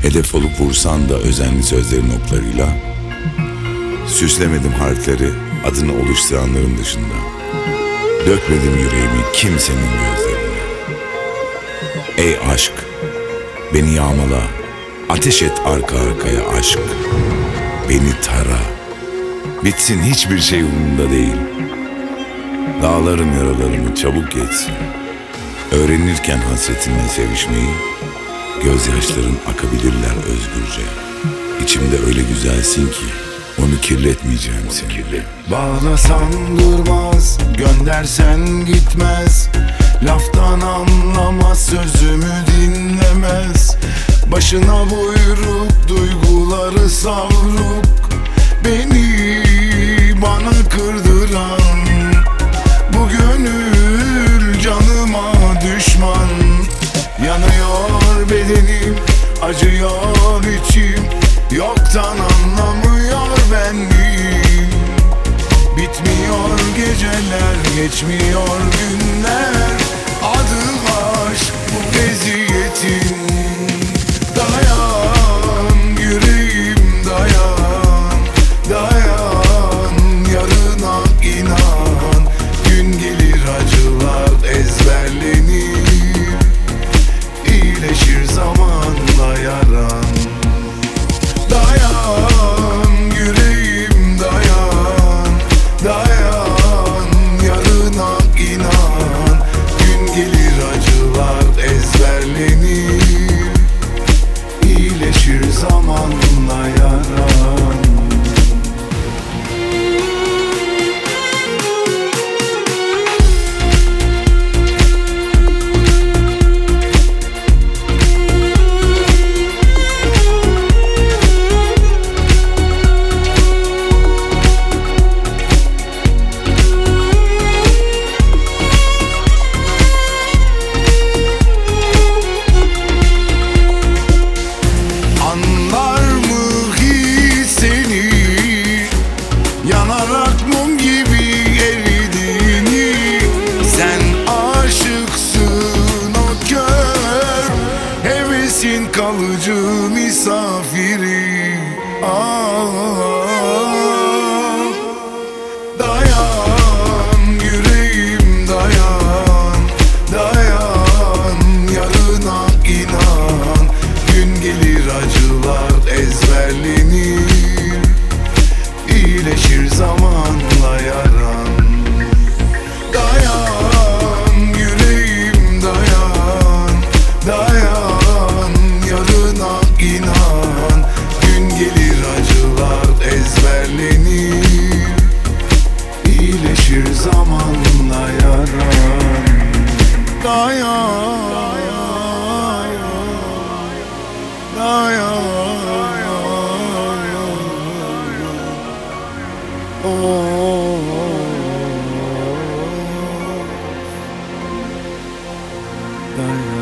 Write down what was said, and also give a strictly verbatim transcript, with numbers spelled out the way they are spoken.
Hedef olup vursan da özenli sözlerin oklarıyla, süslemedim harfleri adını oluşturanların dışında. Dökmedim yüreğimi kimsenin gözlerine. Ey aşk, beni yağmala, ateş et arka arkaya aşk. Beni tara, bitsin hiçbir şey umurumda değil. Dağlarım yaralarımı çabuk geçsin. Öğrenirken hasretinle sevişmeyi, gözyaşların akabilirler özgürce. İçimde öyle güzelsin ki onu kirletmeyeceğim seni. Bağlasan durmaz, göndersen gitmez. Laftan anlamaz, sözümü dinlemez. Başına buyruk, duyguları savruk. Beni bana kırdıran bu gönül canıma düşman. Yanıyor bedenim, acıyor içim. Yoktan anlamıyor benliğim. Bitmiyor geceler, geçmiyor günler. Adı aşk bu eziyetin. Dayan yüreğim dayan, dayan yarına inan. Gün gelir acılar ezberlenir, iyileşir zamanla yaran. Dayan yüreğim dayan, dayan yarına inan. Gün gelir acılar ezberlenir, iyileşir zamanla yaran. Anlar mı hiç seni, yanarak mum gibi eridiğini? Sen aşıksın o kör, hevesin kalıcı misafiri. Ah, dayan yüreğim dayan, dayan yarına inan. Gün gelir acılar ezberlenir, iyileşir zamanla yaran. Dayan yüreğim dayan, dayan yarına inan. Gün gelir acılar ezberlenir, iyileşir zamanla yaran. Dayan dayan, oh, dayan.